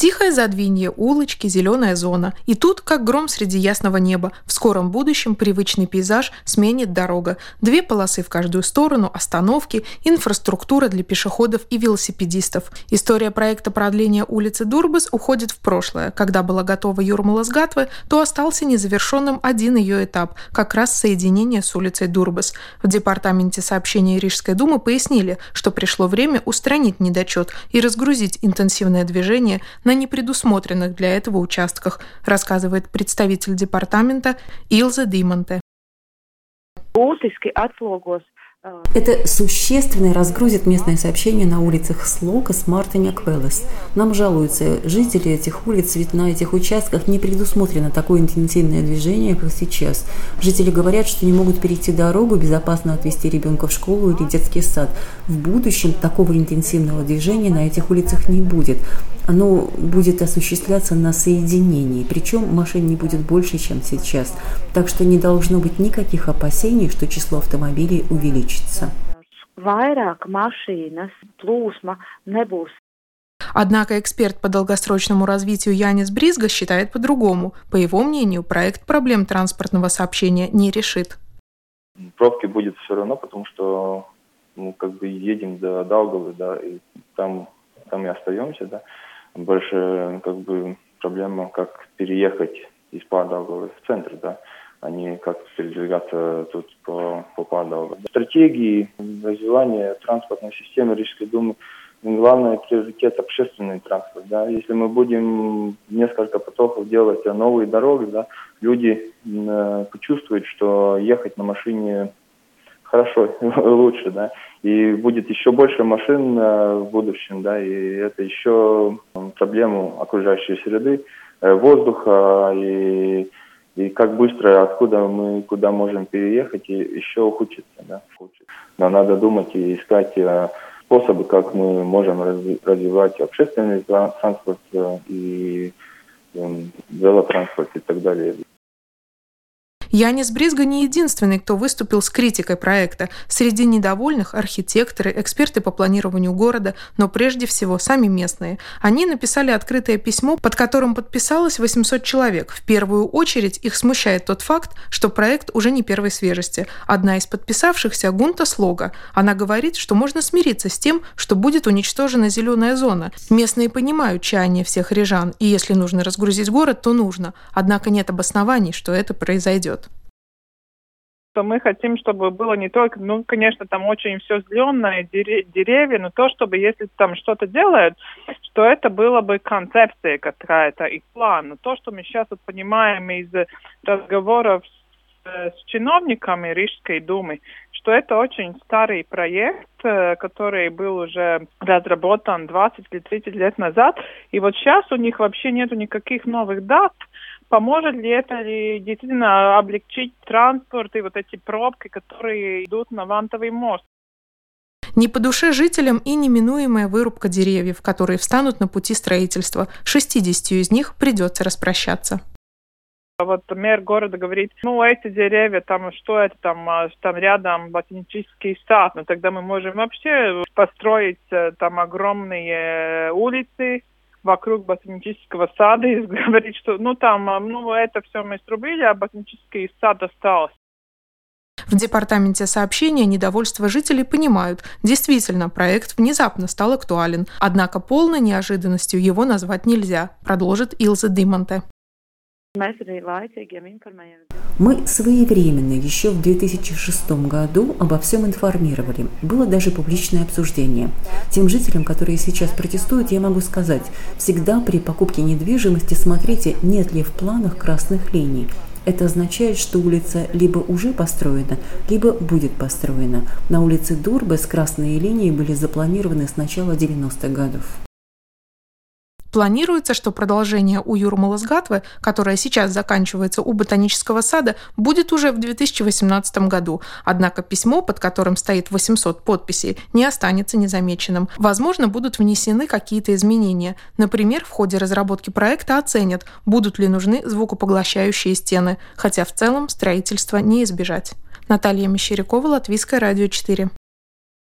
Тихое задвинье, улочки, зеленая зона. И тут, как гром среди ясного неба, в скором будущем привычный пейзаж сменит дорога. 2 полосы в каждую сторону, остановки, инфраструктура для пешеходов и велосипедистов. История проекта продления улицы Дурбас уходит в прошлое. Когда была готова Jūrmalas gatve, то остался незавершенным один ее этап, как раз соединение с улицей Дурбас. В департаменте сообщения Рижской думы пояснили, что пришло время устранить недочет и разгрузить интенсивное движение на непредусмотренных для этого участках, рассказывает представитель департамента Илза Димонте. Это существенно разгрузит местное сообщение на улицах Слокас, Мартиня, Квелес. Нам жалуются жители этих улиц, ведь на этих участках не предусмотрено такое интенсивное движение, как сейчас. Жители говорят, что не могут перейти дорогу, безопасно отвезти ребенка в школу или детский сад. В будущем такого интенсивного движения на этих улицах не будет. Оно будет осуществляться на соединении, причем машин не будет больше, чем сейчас. Так что не должно быть никаких опасений, что число автомобилей увеличится. Однако эксперт по долгосрочному развитию Янис Бризга считает по-другому. По его мнению, проект проблем транспортного сообщения не решит. Пробки будет все равно, потому что мы едем до Даугавы, да, и там и остаемся, да. Больше проблема, как переехать из Pārdaugavas в центр, да, а не как передвигаться тут по Pārdaugavai. Стратегии развивания транспортной системы Рижской думы главный приоритет общественный транспорт, да. Если мы будем несколько потоков делать новые дороги, да, люди почувствуют, что ехать на машине хорошо, лучше, да, и будет еще больше машин в будущем, да, и это еще проблему окружающей среды, воздуха и как быстро, откуда мы, куда можем переехать, и еще ухудшится, да. Но надо думать и искать способы, как мы можем развивать общественный транспорт и велотранспорт и так далее. Янис Бризга не единственный, кто выступил с критикой проекта. Среди недовольных архитекторы, эксперты по планированию города, но прежде всего сами местные. Они написали открытое письмо, под которым подписалось 800 человек. В первую очередь их смущает тот факт, что проект уже не первой свежести. Одна из подписавшихся – Гунта Слога. Она говорит, что можно смириться с тем, что будет уничтожена зеленая зона. Местные понимают чаяние всех рижан, и если нужно разгрузить город, то нужно. Однако нет обоснований, что это произойдет. Мы хотим, чтобы было не только, конечно, там очень все зеленое, деревья, но то, чтобы если там что-то делают, что это было бы концепция какая-то и план. Но то, что мы сейчас понимаем из разговоров с чиновниками Рижской думы, что это очень старый проект, который был уже разработан 20 или 30 лет назад, и вот сейчас у них вообще нету никаких новых дат. Поможет ли это действительно облегчить транспорт и вот эти пробки, которые идут на Вантовый мост? Не по душе жителям и неминуемая вырубка деревьев, которые встанут на пути строительства. 60 из них придется распрощаться. Вот мэр города говорит, эти деревья, что это, там рядом ботанический сад, тогда мы можем вообще построить там огромные улицы вокруг ботанического сада и говорит, что это все мы срубили, а ботанический сад остался. В департаменте сообщения недовольство жителей понимают. Действительно, проект внезапно стал актуален. Однако полной неожиданностью его назвать нельзя, продолжит Илза Димонте. Мы своевременно еще в 2006 году обо всем информировали. Было даже публичное обсуждение. Тем жителям, которые сейчас протестуют, я могу сказать, всегда при покупке недвижимости смотрите, нет ли в планах красных линий. Это означает, что улица либо уже построена, либо будет построена. На улице Дурбас красные линии были запланированы с начала 90-х годов. Планируется, что продолжение у Jūrmalas gatve, которое сейчас заканчивается у Ботанического сада, будет уже в 2018 году. Однако письмо, под которым стоит 800 подписей, не останется незамеченным. Возможно, будут внесены какие-то изменения. Например, в ходе разработки проекта оценят, будут ли нужны звукопоглощающие стены, хотя в целом строительства не избежать. Наталья Мещерякова, Латвийское радио 4.